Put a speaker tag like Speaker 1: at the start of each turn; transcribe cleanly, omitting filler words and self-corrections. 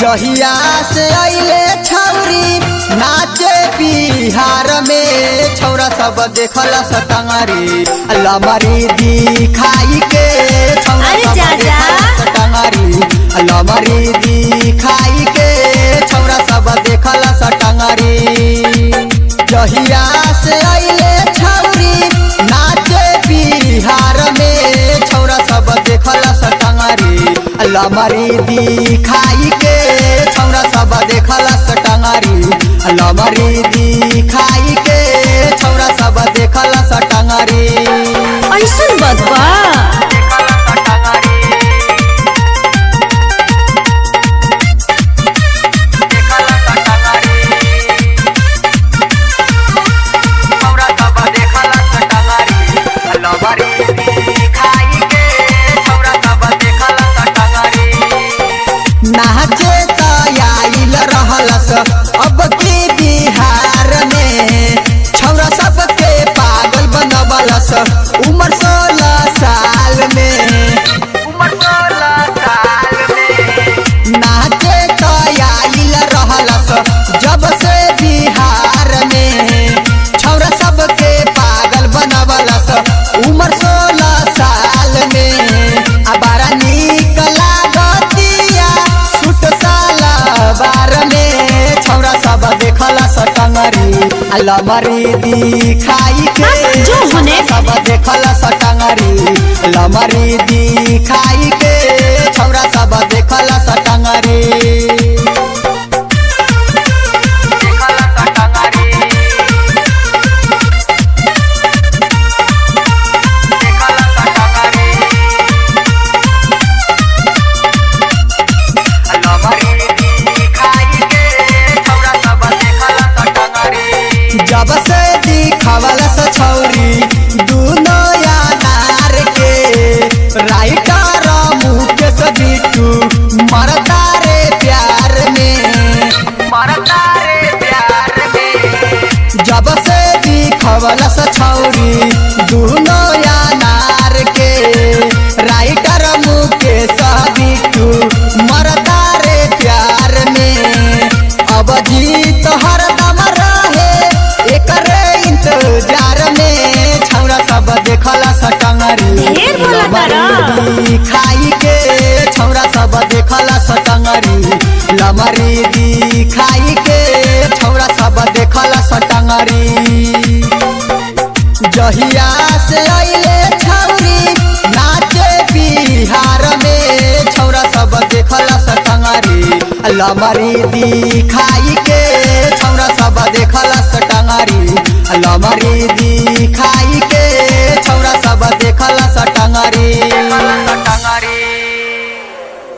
Speaker 1: जहिया से अइले छौरी नाचे बिहार में छौरा सब देखला सटंगरी लमरी दिखाई के छौरा सब देखला सटंगरी लमरी दिखाई के छौरा सब देखला सटंगरी जहिया से अइले छौरी नाचे बिहार में छौरा सब देखला सटंगरी लमरी दिखाई के छौरा सब देखला सटंगरी लमरी दिखाई के छौरा सब देखला सटंगरी
Speaker 2: ऐसन बात बा
Speaker 1: नाचे तो आइल रहलस अब की बिहार में छौरा सबके पागल बनवलस उम्र 16 साल में नाचे तो आइल रहलस जब से बिहार में छौरा सबके पागल बनवलस उम्र 16 साल में अबारा नीक लागतिया सूट सालवार में छौरा सब देखला सटंगरी लमरी दिखाई के
Speaker 2: जो होने
Speaker 1: सब देखला सटंगरी लमरी दिखाई के छौरा सब देखला सटंगरी जब से दिखावलस छौरी दूनो यार के राइटर मुकेश बिट्टू मरता रे प्यार में जब से दिखावलस छौरी दूनो यार के राइटर मुकेश बिट्टू मरता रे प्यार में अब जीत हरदम एकरे इंतजार में छौरा सब देखला सटंगरी दिखाई के छौरा सब देखला सटंगरी लमरी दिखाई के छौरा सब देखला सटंगरी जहिया से अइले छौरी नाचे बिहार में छौरा सब देखला सटंगरी लमरी दिखाई के छौरा सब देखला सटंगरी लमरी